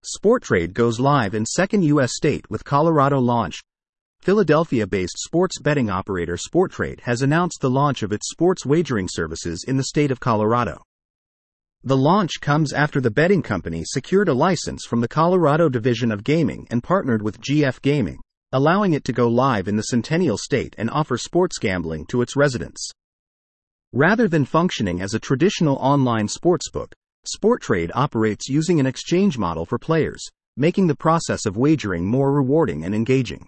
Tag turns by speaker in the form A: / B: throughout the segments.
A: Sporttrade goes live in second U.S. state with Colorado launch. Philadelphia-based sports betting operator Sporttrade has announced the launch of its sports wagering services in the state of Colorado. The launch comes after the betting company secured a license from the Colorado Division of Gaming and partnered with GF Gaming, allowing it to go live in the Centennial State and offer sports gambling to its residents. Rather than functioning as a traditional online sportsbook, Sporttrade operates using an exchange model for players, making the process of wagering more rewarding and engaging.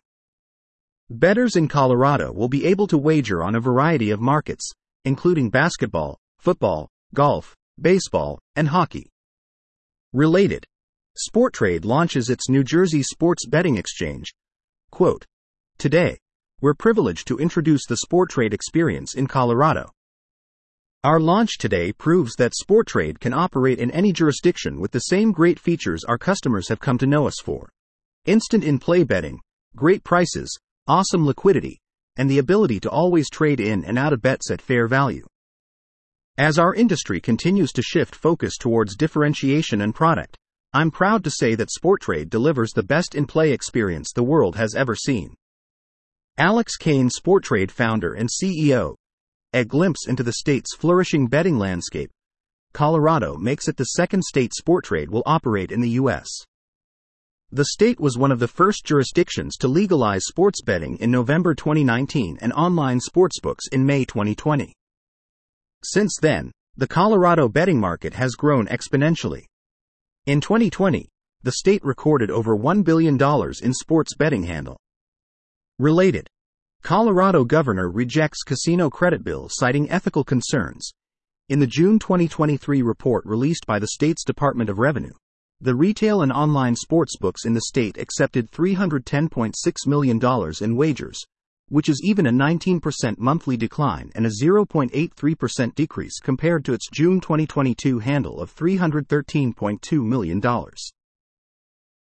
A: Bettors in Colorado will be able to wager on a variety of markets, including basketball, football, golf, baseball, and hockey. Related, Sporttrade launches its New Jersey sports betting exchange. Quote, "Today, we're privileged to introduce the Sporttrade experience in Colorado. Our launch today proves that Sporttrade can operate in any jurisdiction with the same great features our customers have come to know us for. Instant in-play betting, great prices, awesome liquidity, and the ability to always trade in and out of bets at fair value. As our industry continues to shift focus towards differentiation and product, I'm proud to say that Sporttrade delivers the best in-play experience the world has ever seen." Alex Kane, Sporttrade founder and CEO. A glimpse into the state's flourishing betting landscape. Colorado makes it the second state Sporttrade will operate in the U.S. The state was one of the first jurisdictions to legalize sports betting in November 2019 and online sportsbooks in May 2020. Since then, the Colorado betting market has grown exponentially. In 2020, the state recorded over $1 billion in sports betting handle. Related, Colorado governor rejects casino credit bill citing ethical concerns. In the June 2023 report released by the state's Department of Revenue, the retail and online sportsbooks in the state accepted $310.6 million in wagers, which is even a 19% monthly decline and a 0.83% decrease compared to its June 2022 handle of $313.2 million.